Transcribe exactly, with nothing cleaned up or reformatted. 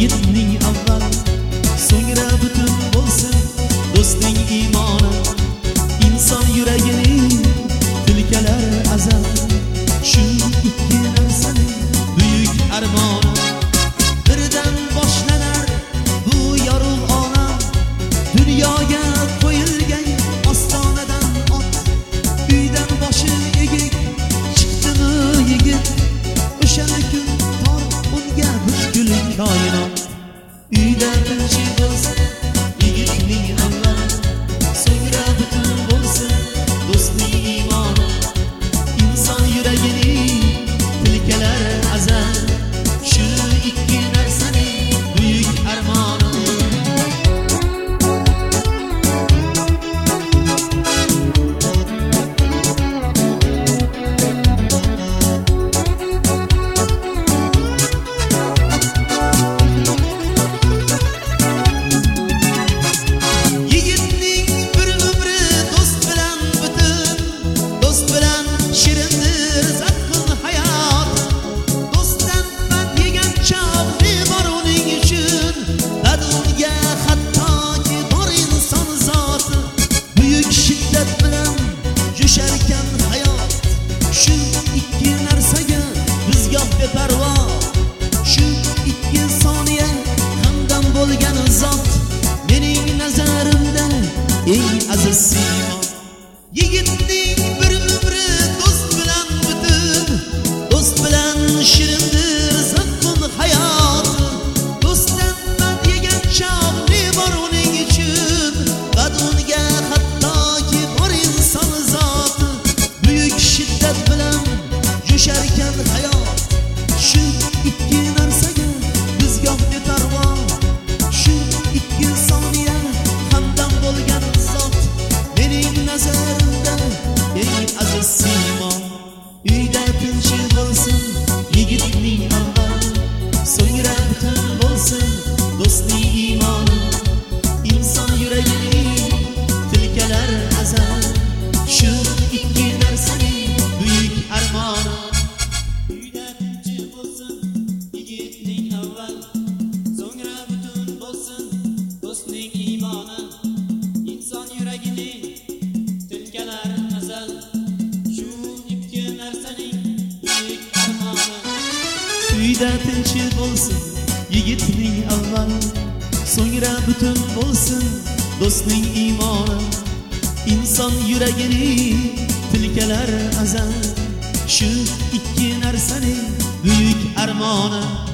yigitning avval, so'ngra butun bo'lsin do'stning iymoni. Inson yuragining tilkalar azal, shu ikki narsaning buyuk armoni. Birdan boshlanar bu yorug' olam, dunyoga qo'yilgan ostonadan ot. Uydan boshi egik chiqdimi yigit, o'shana kun tor unga butkul koinot. Uyda tinchlik bo'lsin yigitning avval, so'ngra butun bo'lsin do'stning iymoni. Inson yuragining tilkalari azal, shu ikki narsaning buyuk armoni. Yosharkan hayot, shu ikki narsaga biz goh beparvo. Shu ikki soniya hamdam bo'lgan zot, mening nazarimda eng aziz siymo. Yigitning bir umri do'st bilan butun, do'st bilan shirindir zavqun hayot. Do'stdan bad yegan chog'ni bor uning uchun, bad unga hattoki bor inson zoti. Buyuk shiddat bilan yosharkan hayot, shu ikki narsaga biz goh beparvo. Shu ikki soniya hamdam bo'lgan zot, mening nazarimda eng aziz siymo. Uyda tinchlik bo'lsin yigitning avval, so'ngra butun bo'lsin do'stning iymoni. Inson yuragining tilkalari azal, shu ikki narsaning buyuk armoni. Uyda tinchlik bo'lsin yigitning avval, so'ngra butun bo'lsin do'stning iymoni. Inson yuragining tilkalari azal, shu ikki narsaning buyuk armoni. Uyda tinchlik bo'lsin yigitning avval, so'ngra butun bo'lsin do'stning iymoni. Inson yuragining tilkalari azal, shu ikki narsaning buyuk armoni.